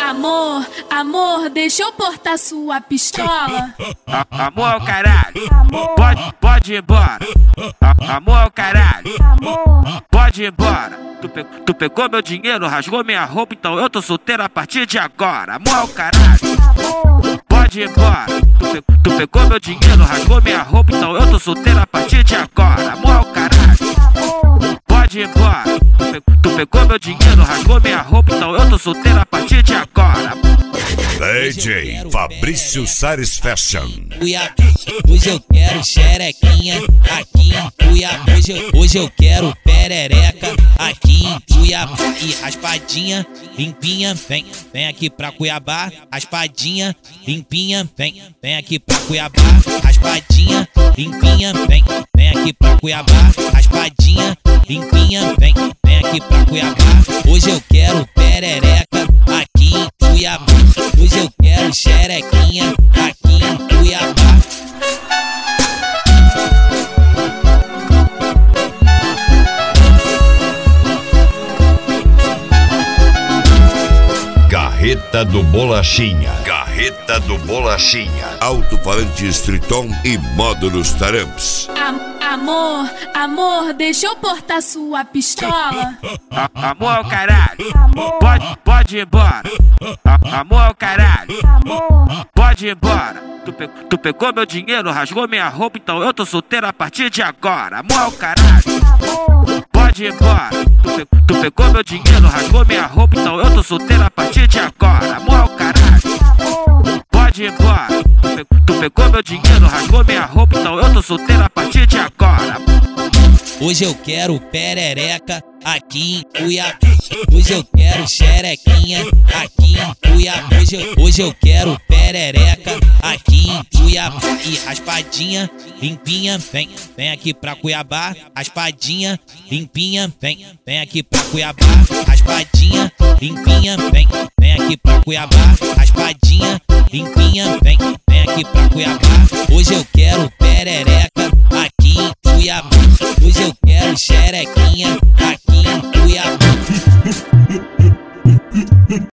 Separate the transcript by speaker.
Speaker 1: Amor, deixa eu portar sua pistola.
Speaker 2: Amor é o caralho, pode ir embora. Amor é o caralho, pode ir embora. Tu pegou meu dinheiro, rasgou minha roupa, então eu tô solteiro a partir de agora. Amor é o caralho, pode ir embora. Tu pegou meu dinheiro, rasgou minha roupa, então eu tô solteiro a partir de agora. Amor é o caralho, pode ir embora. Tu pegou meu dinheiro, rasgou minha roupa, então eu tô solteiro a partir de agora.
Speaker 3: DJ Fabrício Sares Fashion.
Speaker 4: Hoje eu quero xerequinha aqui em Cuiabá. Hoje eu quero perereca aqui em Cuiabá. E raspadinha, limpinha, vem aqui pra Cuiabá. Raspadinha, limpinha, vem aqui pra Cuiabá. Raspadinha, limpinha, vem aqui pra Cuiabá. Raspadinha, limpinha, vem aqui pra Cuiabá. Hoje eu quero perereca aqui em Cuiabá. Hoje eu quero xerequinha aqui em Cuiabá.
Speaker 3: Carreta do Bolachinha. Carreta do Bolachinha. Alto-falante Striton e módulos Taramps.
Speaker 1: Amor, deixa eu portar sua pistola.
Speaker 2: Amor é o caralho, pode ir embora. Amor é o caralho, pode ir embora. Tu pegou meu dinheiro, rasgou minha roupa, então eu tô solteiro a partir de agora. Amor é o caralho, pode ir embora. Tu pegou meu dinheiro, rasgou minha roupa, então eu tô solteiro a partir de agora. Amor é o caralho, pode ir embora. Tu pegou meu dinheiro, rasgou minha roupa, então eu tô solteiro a partir de agora.
Speaker 4: Hoje eu quero perereca aqui em Cuiabá. Hoje eu quero xerequinha aqui em Cuiabá. Hoje eu quero perereca aqui em Cuiabá. E raspadinha, limpinha, vem aqui pra Cuiabá. Raspadinha, limpinha, vem aqui pra Cuiabá. Raspadinha, limpinha, vem aqui pra Cuiabá. Raspadinha, limpinha, vem aqui pra Cuiabá. Hoje eu quero perereca aqui em Cuiabá. Hoje eu quero xerequinha